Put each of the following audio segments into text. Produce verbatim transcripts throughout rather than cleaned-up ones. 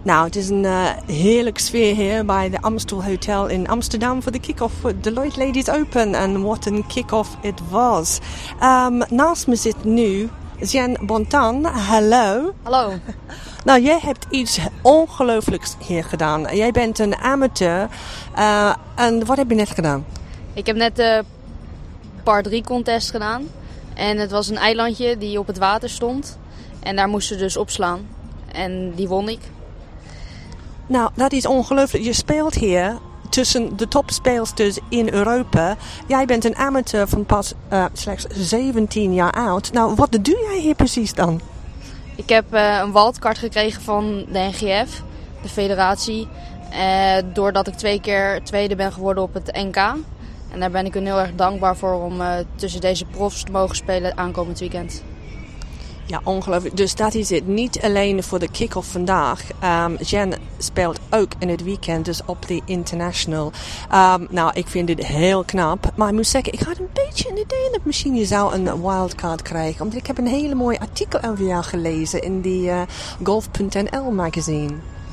Nou, het is een uh, heerlijke sfeer hier bij de Amstel Hotel in Amsterdam voor de kick-off voor Deloitte Ladies Open. En wat een kick-off het was. Um, naast me zit nu Jen Bontan. Hallo. Hallo. Nou, jij hebt iets ongelooflijks hier gedaan. Jij bent een amateur. Uh, en wat heb je net gedaan? Ik heb net de par drie contest gedaan. En het was een eilandje die op het water stond. En daar moesten we dus opslaan. En die won ik. Nou, dat is ongelooflijk. Je speelt hier tussen de topspeelsters in Europa. Jij bent een amateur van pas uh, slechts zeventien jaar oud. Nou, wat doe jij hier precies dan? Ik heb uh, een wildcard gekregen van de N G F, de federatie. Uh, doordat ik twee keer tweede ben geworden op het N K. En daar ben ik hun heel erg dankbaar voor om uh, tussen deze profs te mogen spelen aankomend weekend. Ja, ongelooflijk. Dus dat is het. Niet alleen voor de kick-off vandaag. Um, Jen speelt ook in het weekend, dus op de International. Um, nou, ik vind dit heel knap. Maar ik moet zeggen, ik had een beetje een idee dat misschien je zou een wildcard krijgen. Omdat ik heb een hele mooi artikel over jou gelezen in die uh, golf punt n l magazine.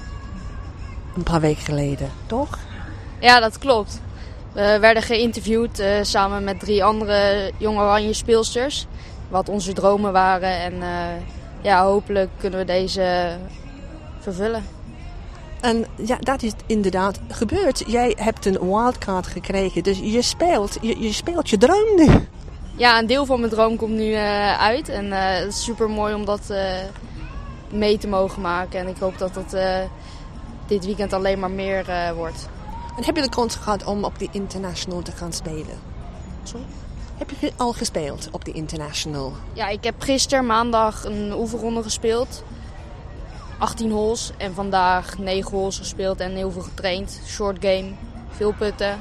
Een paar weken geleden, toch? Ja, dat klopt. We werden geïnterviewd uh, samen met drie andere jonge oranje speelsters. Wat onze dromen waren. En uh, ja, hopelijk kunnen we deze vervullen. En ja, dat is inderdaad gebeurd. Jij hebt een wildcard gekregen. Dus je speelt je, je, speelt je droom nu. Ja, een deel van mijn droom komt nu uh, uit. En uh, het is super mooi om dat uh, mee te mogen maken. En ik hoop dat het uh, dit weekend alleen maar meer uh, wordt. En heb je de kans gehad om op de International te gaan spelen? Sorry? Heb je al gespeeld op de International? Ja, ik heb gisteren maandag een oefenronde gespeeld. achttien holes. En vandaag negen holes gespeeld en heel veel getraind. Short game, veel putten.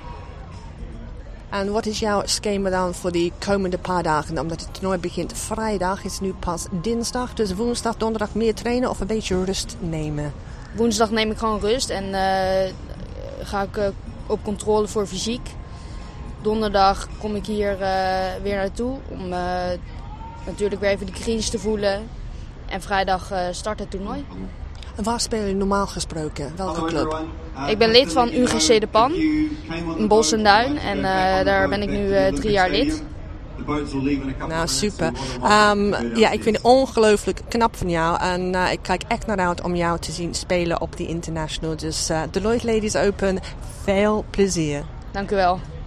En wat is jouw schema dan voor die komende paar dagen? Omdat het toernooi begint vrijdag, is nu pas dinsdag. Dus woensdag, donderdag meer trainen of een beetje rust nemen? Woensdag neem ik gewoon rust en uh, ga ik uh, op controle voor fysiek. Donderdag kom ik hier uh, weer naartoe om uh, natuurlijk weer even de greens te voelen. En vrijdag uh, start het toernooi. En waar speel je normaal gesproken? Welke club? Ik ben lid van U G C de Pan in Bos en Duin. En uh, daar ben ik nu uh, drie jaar lid. Nou, super. Um, ja, ik vind het ongelooflijk knap van jou. En uh, ik kijk echt naar uit om jou te zien spelen op die International. Dus uh, Deloitte Ladies Open, veel plezier. Dank u wel.